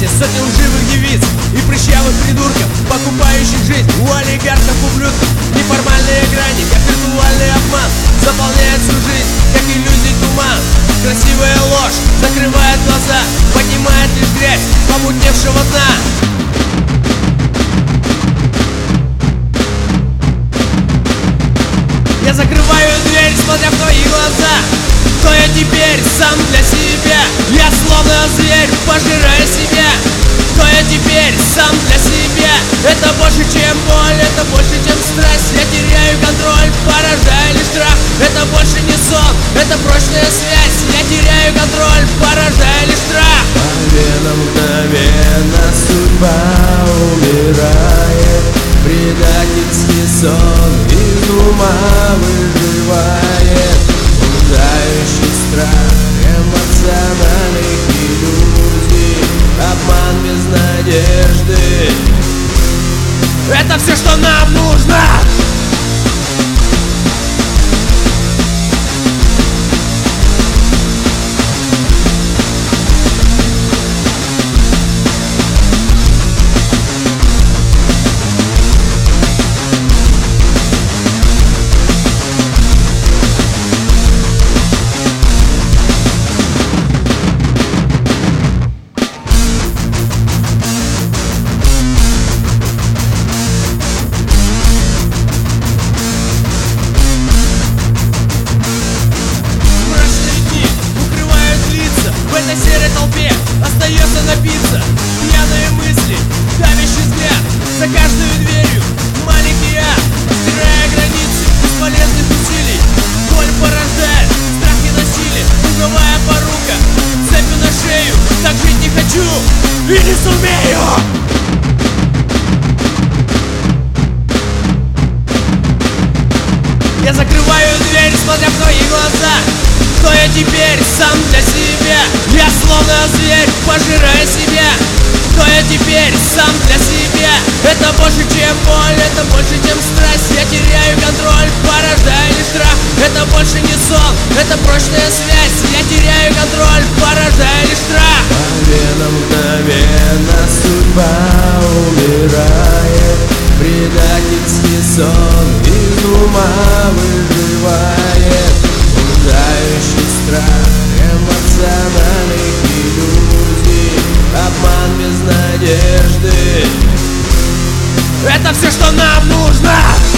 сотен лживых девиц и прыщавых придурков, покупающих жизнь у олигархов-ублюдков. Неформальные грани, как виртуальный обман, заполняют всю жизнь, как иллюзий туман. Красивая ложь закрывает глаза, поднимает лишь грязь помутневшего дна. Я закрываю дверь, смотря в твои глаза. Кто я теперь сам для себя? Я словно зверь, пожирая себя. Кто я теперь сам для себя? Это больше, чем боль, это больше, чем страсть. Я теряю контроль, поражая лишь страх. Это больше не сон, это прочная связь. Я теряю контроль, поражая лишь страх. Мгновенно судьба умирает, предательский сон из ума выживает. Пугающий страх эмоциональных иллюзий, обман без надежды. Это все, что нам нужно. В этой серой толпе остается напиться. Пьяные мысли, давящий взгляд. За каждую дверью маленький ад, стирая границы бесполезных усилий. Боль порождает страх и насилие, круговая порука, цепью на шею. Так жить не хочу и не сумею. Я закрываю дверь, смотря в твои глаза. Кто я теперь сам для себя? Я словно зверь, пожирая себя. Кто я теперь сам для себя? Это больше, чем боль, это больше, чем страсть. Я теряю контроль, порождая лишь страх. Это больше не сон, это прочная связь. Я теряю контроль, порождая лишь страх. Мгновенно судьба умирает, предательский сон из ума выживает. Пугающий страх эмоциональных иллюзий, обман без надежды. Это все, что нам нужно.